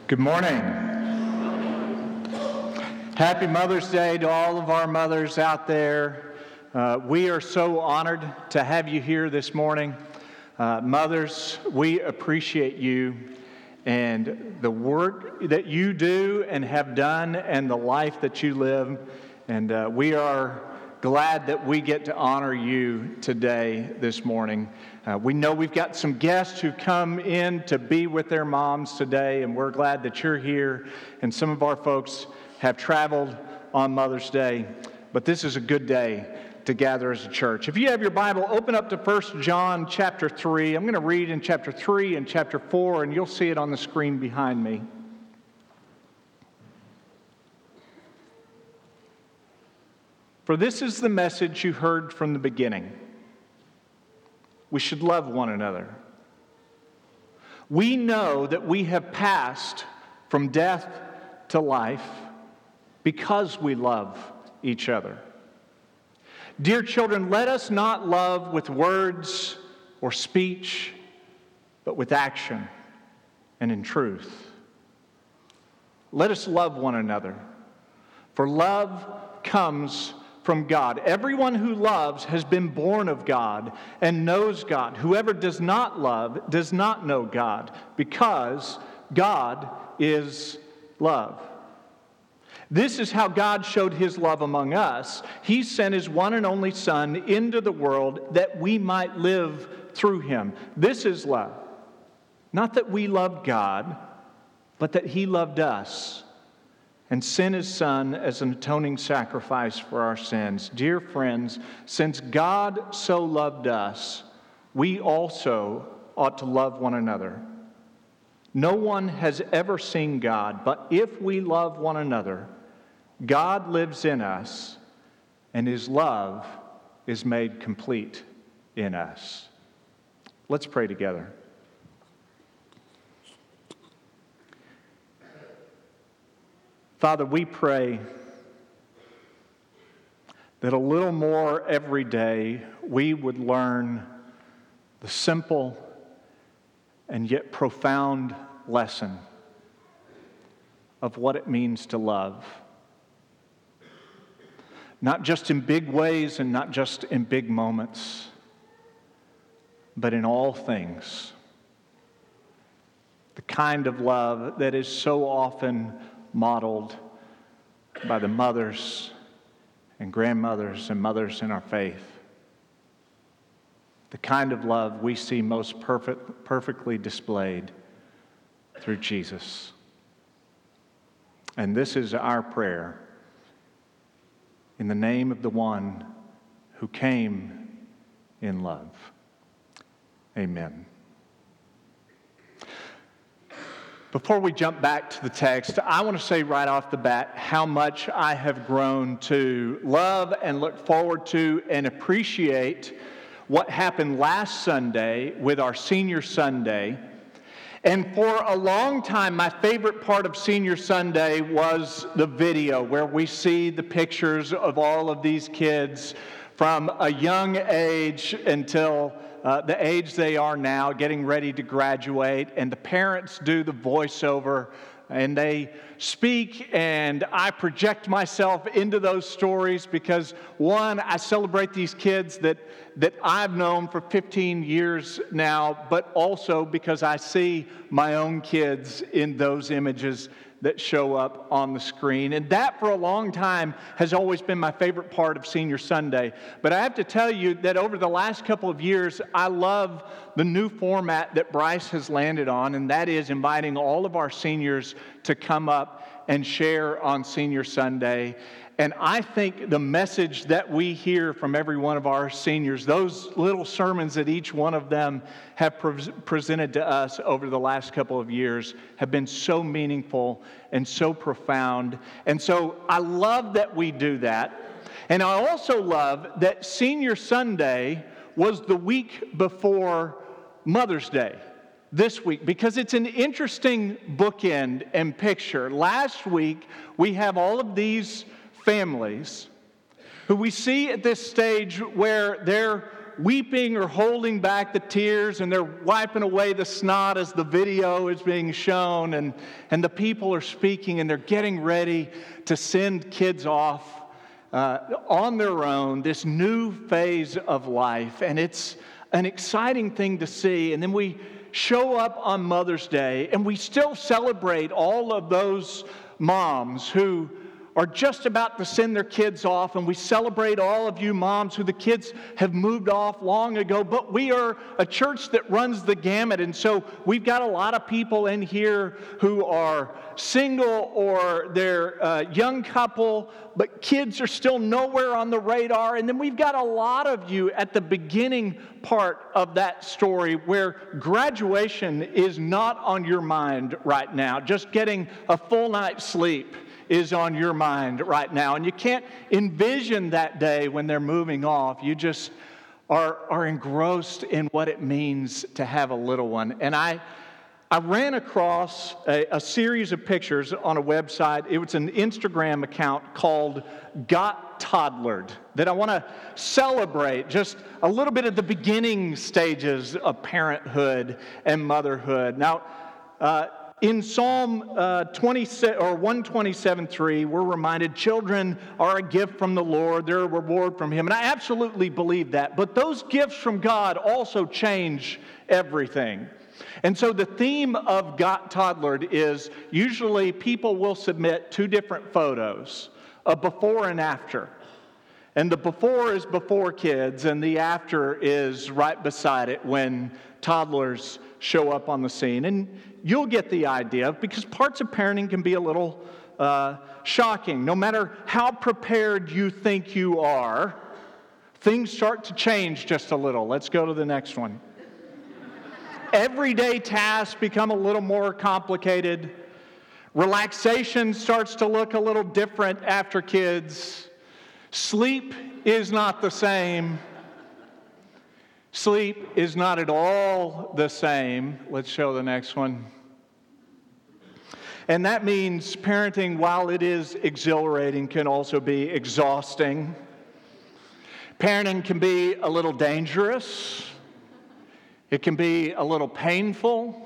Good morning. Happy Mother's Day to all of our mothers out there. We are so honored to have you here this morning. Mothers, we appreciate you and the work that you do and have done and the life that you live. And we are glad that we get to honor you today, this morning. We know we've got some guests who come in to be with their moms today, and we're glad that you're here. And some of our folks have traveled on Mother's Day, but this is a good day to gather as a church. If you have your Bible, open up to 1 John chapter 3. I'm going to read in chapter 3 and chapter 4, and you'll see it on the screen behind me. For this is the message you heard from the beginning. We should love one another. We know that we have passed from death to life because we love each other. Dear children, let us not love with words or speech, but with action and in truth. Let us love one another, for love comes from God. Everyone who loves has been born of God and knows God. Whoever does not love does not know God, because God is love. This is how God showed his love among us. He sent his one and only Son into the world that we might live through him. This is love. Not that we loved God, but that he loved us and sent his Son as an atoning sacrifice for our sins. Dear friends, since God so loved us, we also ought to love one another. No one has ever seen God, but if we love one another, God lives in us, and his love is made complete in us. Let's pray together. Father, we pray that a little more every day we would learn the simple and yet profound lesson of what it means to love. Not just in big ways and not just in big moments, but in all things. The kind of love that is so often modeled by the mothers and grandmothers and mothers in our faith. The kind of love we see most perfectly displayed through Jesus. And this is our prayer in the name of the one who came in love. Amen. Before we jump back to the text, I want to say right off the bat how much I have grown to love and look forward to and appreciate what happened last Sunday with our Senior Sunday. And for a long time, my favorite part of Senior Sunday was the video where we see the pictures of all of these kids from a young age until the age they are now, getting ready to graduate, and the parents do the voiceover, and they speak, and I project myself into those stories because, one, I celebrate these kids that I've known for 15 years now, but also because I see my own kids in those images that show up on the screen. And that, for a long time, has always been my favorite part of Senior Sunday. But I have to tell you that over the last couple of years, I love the new format that Bryce has landed on, and that is inviting all of our seniors to come up and share on Senior Sunday. And I think the message that we hear from every one of our seniors, those little sermons that each one of them have presented to us over the last couple of years, have been so meaningful and so profound. And so I love that we do that. And I also love that Senior Sunday was the week before Mother's Day this week, because it's an interesting bookend and picture. Last week, we have all of these families who we see at this stage where they're weeping or holding back the tears, and they're wiping away the snot as the video is being shown, and the people are speaking, and they're getting ready to send kids off on their own, this new phase of life. And it's an exciting thing to see. And then we show up on Mother's Day, and we still celebrate all of those moms who are just about to send their kids off, and we celebrate all of you moms who the kids have moved off long ago. But we are a church that runs the gamut, and so we've got a lot of people in here who are single or they're a young couple, but kids are still nowhere on the radar. And then we've got a lot of you at the beginning part of that story where graduation is not on your mind right now. Just getting a full night's sleep is on your mind right now. And you can't envision that day when they're moving off. You just are engrossed in what it means to have a little one. And I ran across a series of pictures on a website. It was an Instagram account called Got Toddlered that I want to celebrate just a little bit of the beginning stages of parenthood and motherhood. Now, in Psalm 127:3, we're reminded children are a gift from the Lord. They're a reward from Him. And I absolutely believe that. But those gifts from God also change everything. And so the theme of Got Toddlered is usually people will submit two different photos, a before and after. And the before is before kids, and the after is right beside it when toddlers show up on the scene. And you'll get the idea, because parts of parenting can be a little shocking. No matter how prepared you think you are, things start to change just a little. Let's go to the next one. Everyday tasks become a little more complicated. Relaxation starts to look a little different after kids. Sleep is not the same. Sleep is not at all the same. Let's show the next one. And that means parenting, while it is exhilarating, can also be exhausting. Parenting can be a little dangerous. It can be a little painful.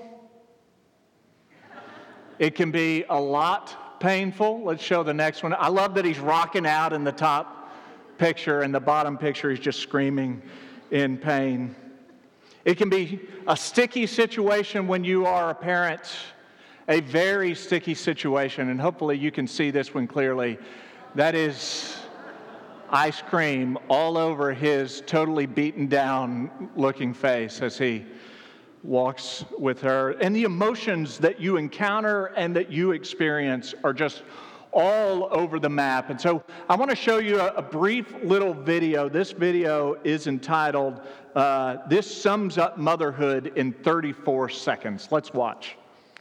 It can be a lot painful. Let's show the next one. I love that he's rocking out in the top picture, and the bottom picture he's just screaming in pain. It can be a sticky situation when you are a parent, a very sticky situation, and hopefully you can see this one clearly. That is ice cream all over his totally beaten down looking face as he walks with her. And the emotions that you encounter and that you experience are just all over the map. And so I want to show you a brief little video. This video is entitled, This Sums Up Motherhood in 34 Seconds. Let's watch.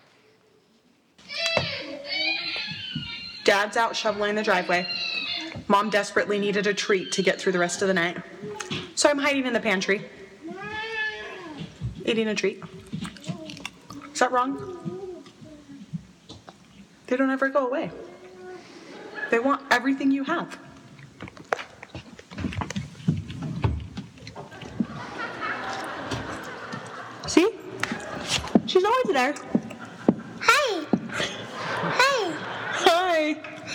Dad's out shoveling the driveway. Mom desperately needed a treat to get through the rest of the night. So I'm hiding in the pantry, eating a treat. Is that wrong? They don't ever go away. They want everything you have. See? She's always there. Hi. Hi. Hi.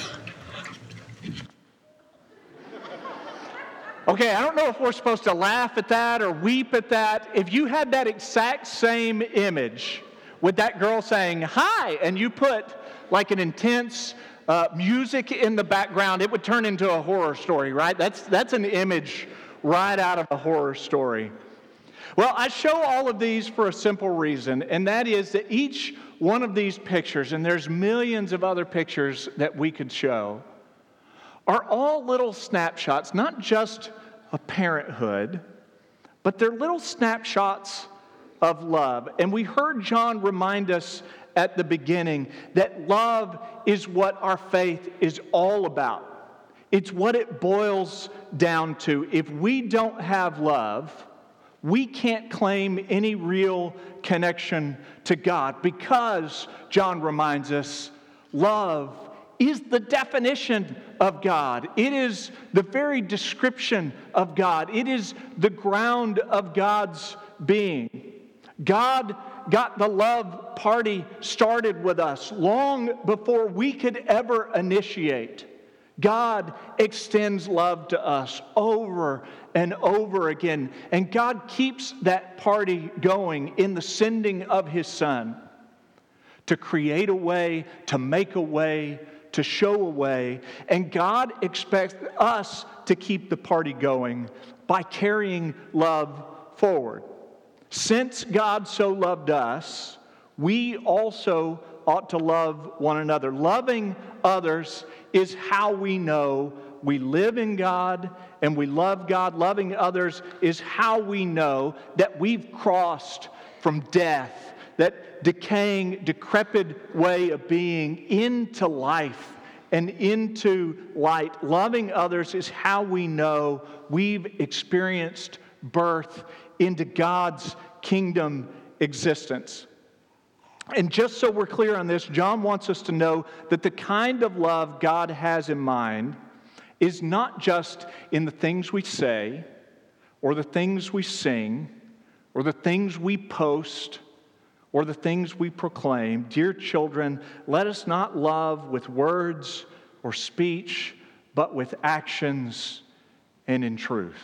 Okay, I don't know if we're supposed to laugh at that or weep at that. If you had that exact same image with that girl saying, hi, and you put like an intense music in the background, it would turn into a horror story, right? That's an image right out of a horror story. Well, I show all of these for a simple reason, and that is that each one of these pictures, and there's millions of other pictures that we could show, are all little snapshots, not just of parenthood, but they're little snapshots of love. And we heard John remind us at the beginning that love is what our faith is all about. It's what it boils down to. If we don't have love, we can't claim any real connection to God, because, John reminds us, love is the definition of God. It is the very description of God. It is the ground of God's being. God got the love party started with us long before we could ever initiate. God extends love to us over and over again. And God keeps that party going in the sending of His Son to create a way, to make a way, to show a way. And God expects us to keep the party going by carrying love forward. Since God so loved us, we also ought to love one another. Loving others is how we know we live in God and we love God. Loving others is how we know that we've crossed from death, that decaying, decrepit way of being, into life and into light. Loving others is how we know we've experienced birth into God's kingdom existence. And just so we're clear on this, John wants us to know that the kind of love God has in mind is not just in the things we say, or the things we sing, or the things we post, or the things we proclaim. Dear children, let us not love with words or speech, but with actions and in truth.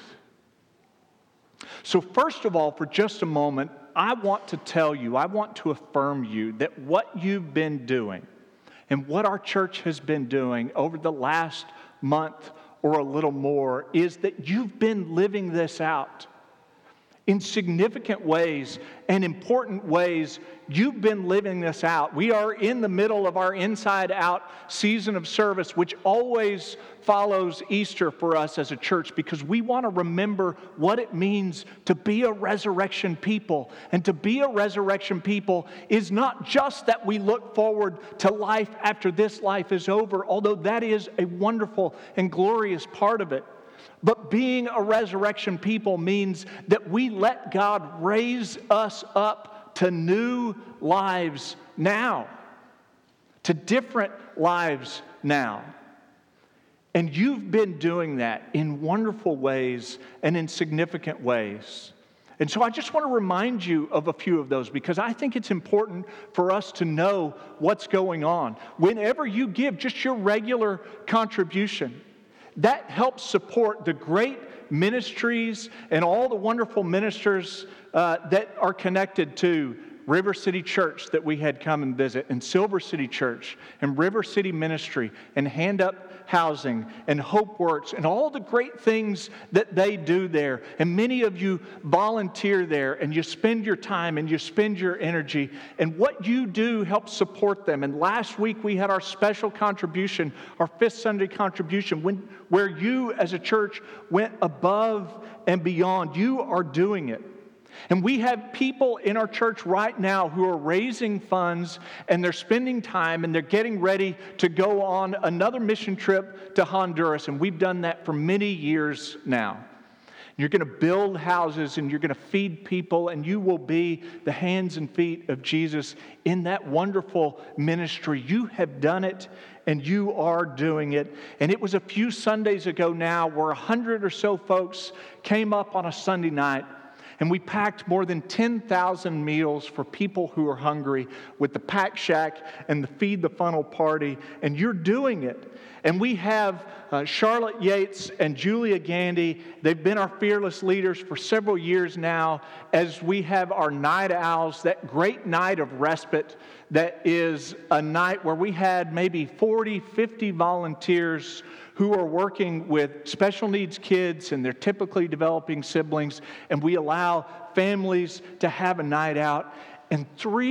So first of all, for just a moment, I want to tell you, I want to affirm you that what you've been doing and what our church has been doing over the last month or a little more is that you've been living this out. In significant ways and important ways, you've been living this out. We are in the middle of our Inside Out season of service, which always follows Easter for us as a church, because we want to remember what it means to be a resurrection people. And to be a resurrection people is not just that we look forward to life after this life is over, although that is a wonderful and glorious part of it. But being a resurrection people means that we let God raise us up to new lives now, to different lives now. And you've been doing that in wonderful ways and in significant ways. And so I just want to remind you of a few of those, because I think it's important for us to know what's going on. Whenever you give just your regular contribution, that helps support the great ministries and all the wonderful ministers that are connected to River City Church that we had come and visit, and Silver City Church, and River City Ministry, and Hand Up Housing, and Hope Works, and all the great things that they do there. And many of you volunteer there, and you spend your time, and you spend your energy, and what you do helps support them. And last week we had our special contribution, our Fifth Sunday contribution, where you as a church went above and beyond. You are doing it. And we have people in our church right now who are raising funds, and they're spending time, and they're getting ready to go on another mission trip to Honduras. And we've done that for many years now. You're going to build houses, and you're going to feed people, and you will be the hands and feet of Jesus in that wonderful ministry. You have done it, and you are doing it. And it was a few Sundays ago now where 100 or so folks came up on a Sunday night, and we packed more than 10,000 meals for people who are hungry with the Pack Shack and the Feed the Funnel party. And you're doing it. And we have Charlotte Yates and Julia Gandy. They've been our fearless leaders for several years now, as we have our Night Owls, that great night of respite that is a night where we had maybe 40, 50 volunteers who are working with special needs kids and their typically developing siblings, and we allow families to have a night out. And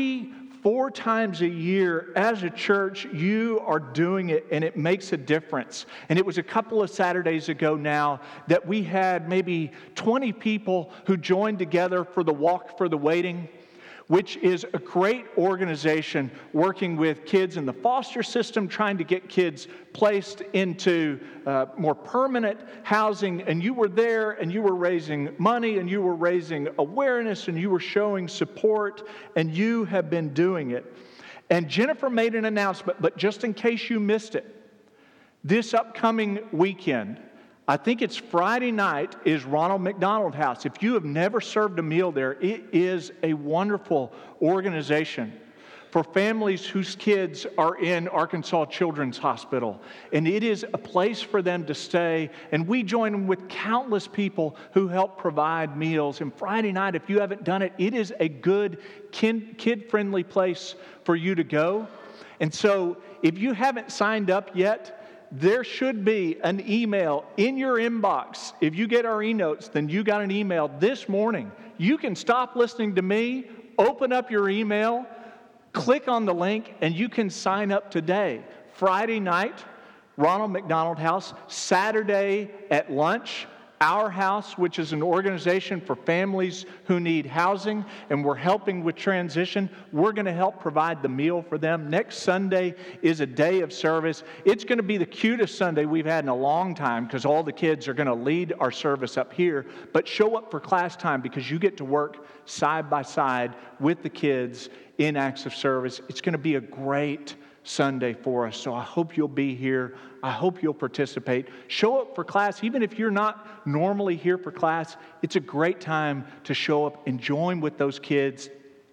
3-4 times a year as a church, you are doing it, and it makes a difference. And it was a couple of Saturdays ago now that we had maybe 20 people who joined together for the Walk for the Waiting, which is a great organization working with kids in the foster system, trying to get kids placed into more permanent housing. And you were there, and you were raising money, and you were raising awareness, and you were showing support, and you have been doing it. And Jennifer made an announcement, but just in case you missed it, this upcoming weekend, I think it's Friday night, is Ronald McDonald House. If you have never served a meal there, it is a wonderful organization for families whose kids are in Arkansas Children's Hospital. And it is a place for them to stay. And we join them with countless people who help provide meals. And Friday night, if you haven't done it, it is a good kid-friendly place for you to go. And so if you haven't signed up yet, there should be an email in your inbox. If you get our e-notes, then you got an email this morning. You can stop listening to me, open up your email, click on the link, and you can sign up today. Friday night, Ronald McDonald House. Saturday at lunch, Our House, which is an organization for families who need housing, and we're helping with transition. We're going to help provide the meal for them. Next Sunday is a day of service. It's going to be the cutest Sunday we've had in a long time because all the kids are going to lead our service up here. But show up for class time because you get to work side by side with the kids in acts of service. It's going to be a great Sunday for us. So I hope you'll be here. I hope you'll participate. Show up for class. Even if you're not normally here for class, it's a great time to show up and join with those kids,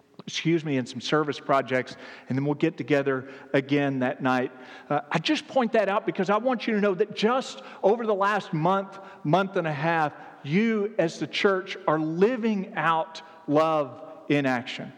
in some service projects, and then we'll get together again that night. I just point that out because I want you to know that just over the last month and a half, you as the church are living out love in action.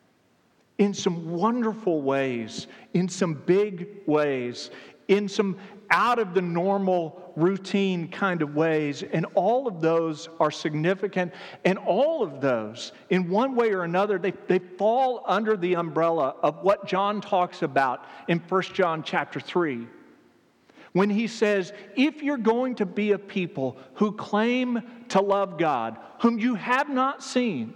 In some wonderful ways, in some big ways, in some out of the normal routine kind of ways. And all of those are significant. And all of those, in one way or another, they fall under the umbrella of what John talks about in 1 John chapter 3. When he says, if you're going to be a people who claim to love God, whom you have not seen,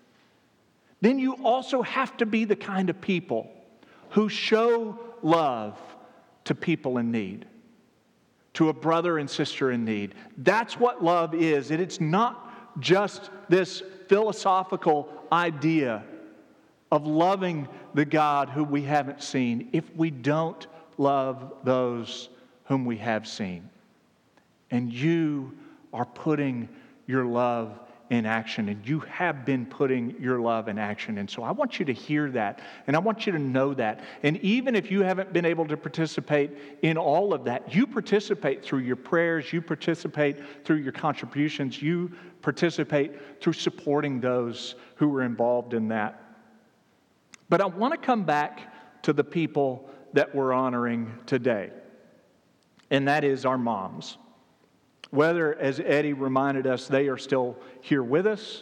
then you also have to be the kind of people who show love to people in need, to a brother and sister in need. That's what love is. It's not just this philosophical idea of loving the God who we haven't seen if we don't love those whom we have seen. And you are putting your love in action, and you have been putting your love in action. And so I want you to hear that, and I want you to know that. And even if you haven't been able to participate in all of that, you participate through your prayers, you participate through your contributions, you participate through supporting those who are involved in that. But I want to come back to the people that we're honoring today, and that is our moms. Whether, as Eddie reminded us, they are still here with us,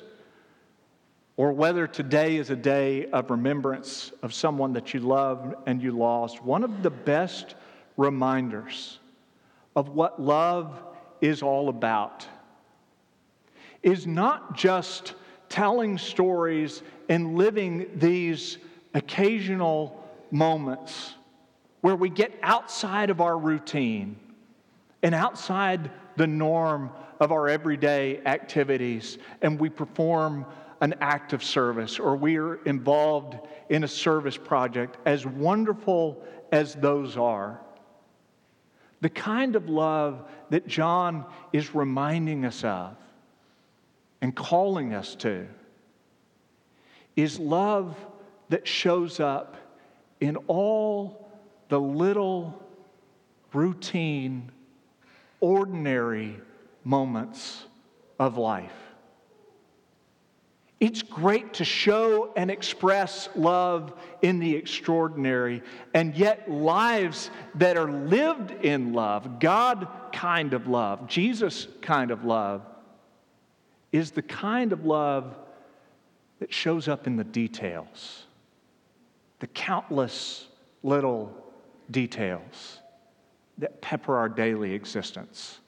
or whether today is a day of remembrance of someone that you loved and you lost, one of the best reminders of what love is all about is not just telling stories and living these occasional moments where we get outside of our routine and outside the norm of our everyday activities, and we perform an act of service, or we are involved in a service project, as wonderful as those are. The kind of love that John is reminding us of and calling us to is love that shows up in all the little routine, ordinary moments of life. It's great to show and express love in the extraordinary, and yet lives that are lived in love, God kind of love, Jesus kind of love, is the kind of love that shows up in the details, the countless little details that pepper our daily existence.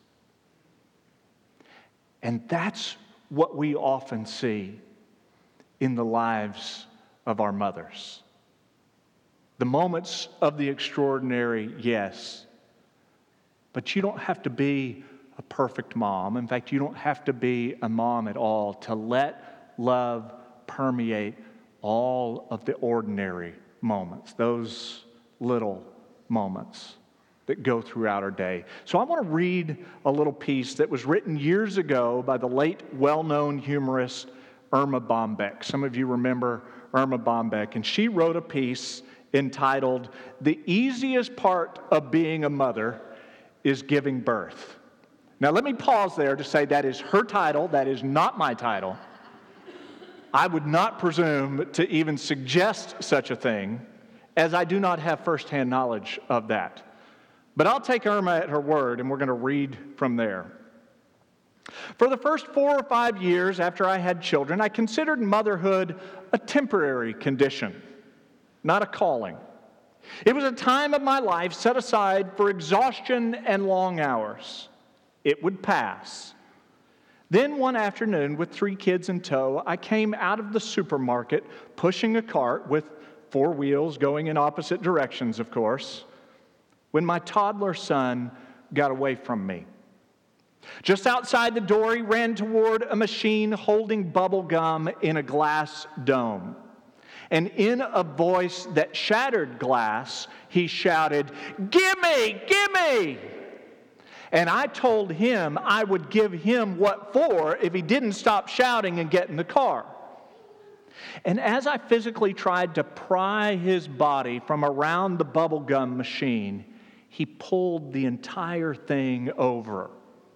And that's what we often see in the lives of our mothers. The moments of the extraordinary, yes, but you don't have to be a perfect mom. In fact, you don't have to be a mom at all to let love permeate all of the ordinary moments, those little moments that go throughout our day. So I want to read a little piece that was written years ago by the late well-known humorist Erma Bombeck. Some of you remember Erma Bombeck, and she wrote a piece entitled, "The Easiest Part of Being a Mother is Giving Birth." Now let me pause there to say that is her title, that is not my title. I would not presume to even suggest such a thing, as I do not have firsthand knowledge of that. But I'll take Irma at her word, and we're going to read from there. For the first 4 or 5 years after I had children, I considered motherhood a temporary condition, not a calling. It was a time of my life set aside for exhaustion and long hours. It would pass. Then one afternoon, with 3 kids in tow, I came out of the supermarket pushing a cart with 4 wheels going in opposite directions, of course, when my toddler son got away from me. Just outside the door, he ran toward a machine holding bubble gum in a glass dome. And in a voice that shattered glass, he shouted, "Gimme! Gimme!" And I told him I would give him what for if he didn't stop shouting and get in the car. And as I physically tried to pry his body from around the bubblegum machine, he pulled the entire thing over.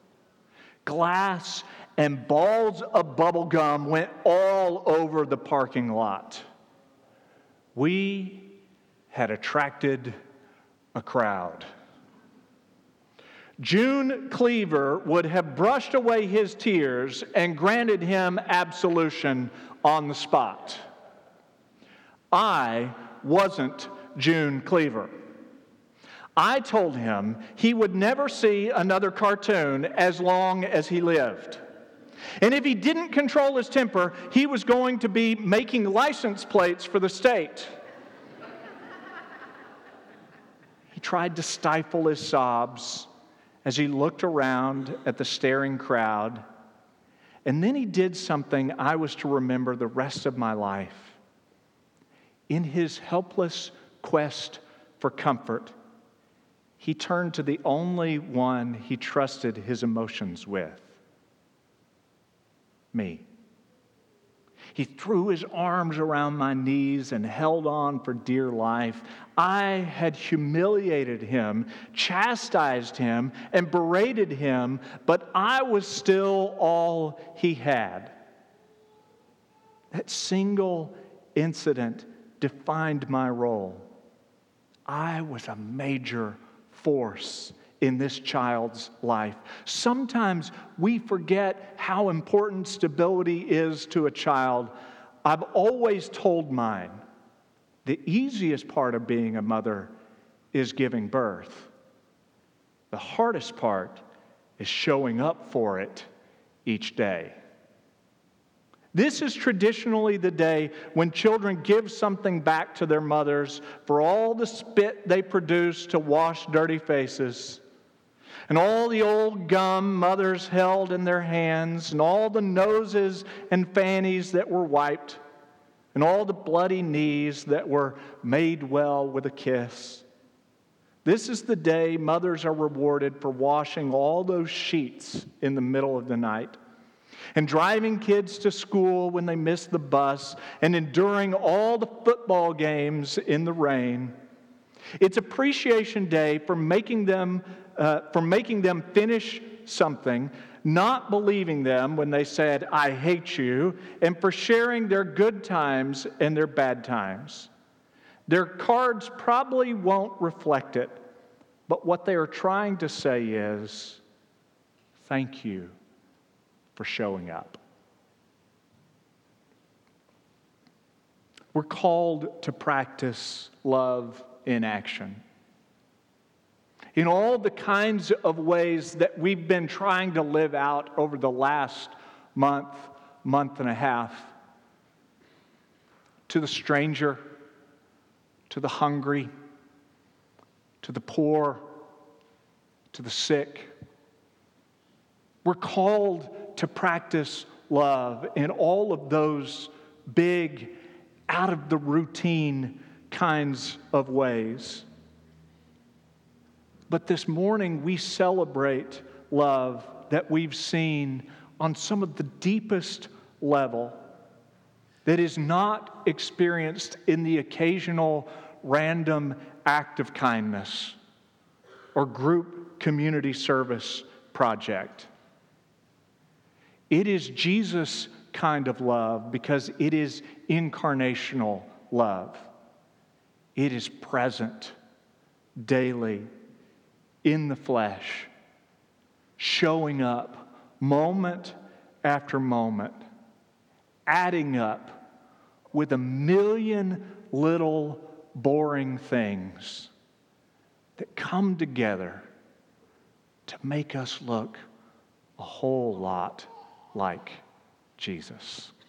Glass and balls of bubblegum went all over the parking lot. We had attracted a crowd. June Cleaver would have brushed away his tears and granted him absolution on the spot. I wasn't June Cleaver. I told him he would never see another cartoon as long as he lived. And if he didn't control his temper, he was going to be making license plates for the state. He tried to stifle his sobs as he looked around at the staring crowd. And then he did something I was to remember the rest of my life. In his helpless quest for comfort, he turned to the only one he trusted his emotions with: me. He threw his arms around my knees and held on for dear life. I had humiliated him, chastised him, and berated him, but I was still all he had. That single incident defined my role. I was a major force in this child's life. Sometimes we forget how important stability is to a child. I've always told mine, the easiest part of being a mother is giving birth. The hardest part is showing up for it each day. This is traditionally the day when children give something back to their mothers for all the spit they produce to wash dirty faces, and all the old gum mothers held in their hands, and all the noses and fannies that were wiped, and all the bloody knees that were made well with a kiss. This is the day mothers are rewarded for washing all those sheets in the middle of the night, and driving kids to school when they miss the bus, and enduring all the football games in the rain. It's Appreciation Day for making them finish something, not believing them when they said, "I hate you," and for sharing their good times and their bad times. Their cards probably won't reflect it, but what they are trying to say is, thank you for showing up. We're called to practice love in action. In all the kinds of ways that we've been trying to live out over the last month and a half. To the stranger, to the hungry, to the poor, to the sick. We're called to practice love in all of those big, out of the routine kinds of ways. But this morning we celebrate love that we've seen on some of the deepest level, that is not experienced in the occasional random act of kindness or group community service project. It is Jesus' kind of love because it is incarnational love. It is present daily in the flesh, showing up moment after moment, adding up with a million little boring things that come together to make us look a whole lot like Jesus.